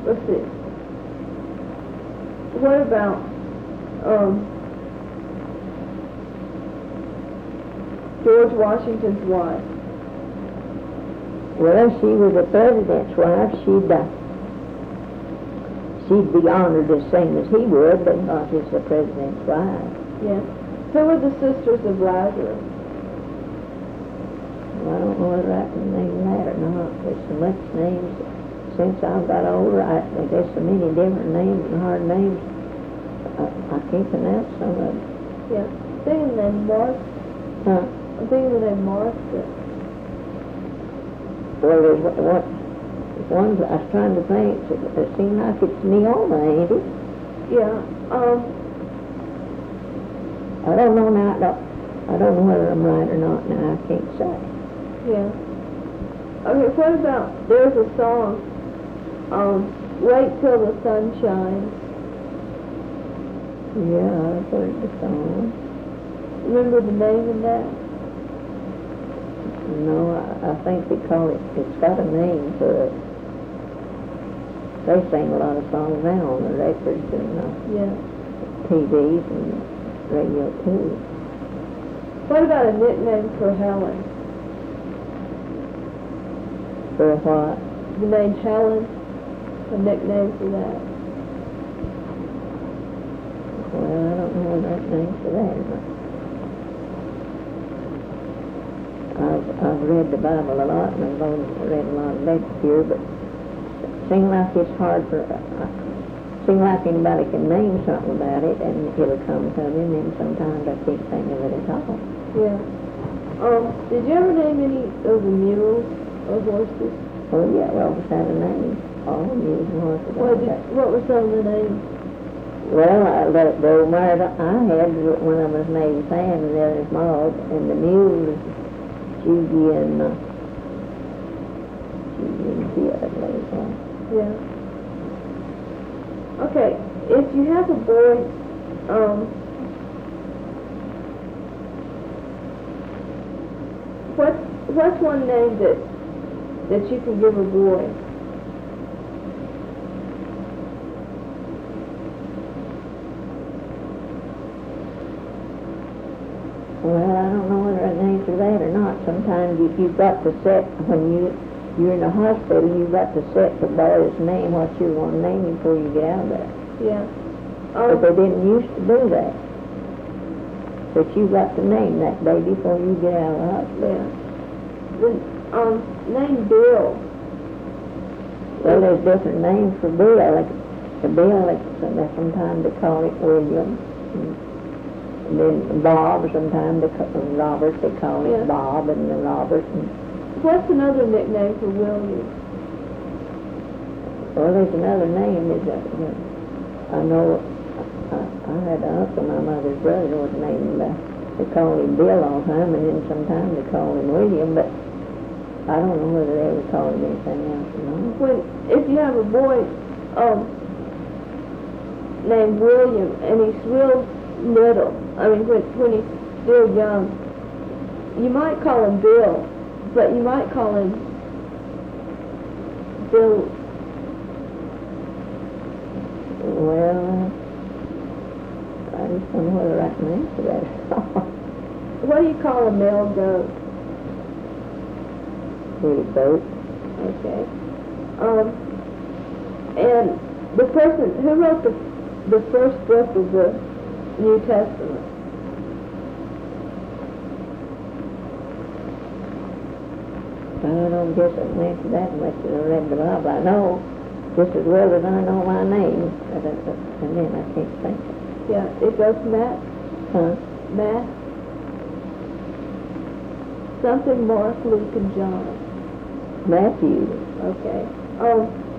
let's see. What about, George Washington's wife? Well, she was the president's wife. She'd be honored the same as he would, but not as the president's wife. Yes. Who were the sisters of Lazarus? Well, I don't know whether I can name that or not. There's so much names. Since I got older, there's so many different names and hard names. I can't pronounce some of them. Yeah. I'm thinking the name Martha. Huh? I'm thinking the name Martha. Well, there's one I was trying to think. It seems like it's Neoma, ain't it? Yeah. I don't know now. I don't know whether I'm right or not now. I can't say. Yeah. Okay, what about, there's a song, Wait Till the Sun Shines. Yeah, I've heard the song. Remember the name of that? No, I think they call it, it's got a name to it. They sing a lot of songs now on the records and Yeah. TVs and radio too. What about a nickname for Helen? For what? The name Helen, a nickname for that. Well, I don't know what that name for that is. I've read the Bible a lot, and I've read a lot of literature, but it seems like it's hard for, seems like anybody can name something about it, and it'll come to me, and then sometimes I can't think of it at all. Yeah. Did you ever name any of the mules or horses? Oh, yeah, well, it had a name. All the mules and horses. What were some of the names? Well, the old mare I had, one of them was named Sam, and the other was Maud, and the mules, Judy and Tia, I believe. Yeah. Okay, if you have a boy, what's one name that you can give a boy? Well, I don't know whether I named for that or not. Sometimes you've got to set, when you're in the hospital, you've got to set the boy's name, what you want to name him before you get out of there. Yeah. But they didn't used to do that. But you've got to name that baby before you get out of the hospital. Yeah. The name Bill. Well, there's different names for Bill. The Bill, sometimes they call it William. And then Bob, sometimes Robert, they call it Bob and the Robert. What's another nickname for William? Well, there's another name. I know I had an uncle, my mother's brother, was named, they called him Bill all the time, and then sometimes they called him William, but I don't know whether they ever called him anything else or not. If you have a boy named William, and he's real little, when he's still young, you might call him Bill, but you might call him Bill. Well, I just don't know whether I can answer that. What do you call a male goat? Pretty goat. Okay. And the person who wrote the first book of the New Testament? I don't guess I can answer that much as I read the Bible. I know just as well as I know my name, and then I can't think of it. Yeah, it goes Matt. Huh? Matt. Something Mark, Luke, and John. Matthew. Okay.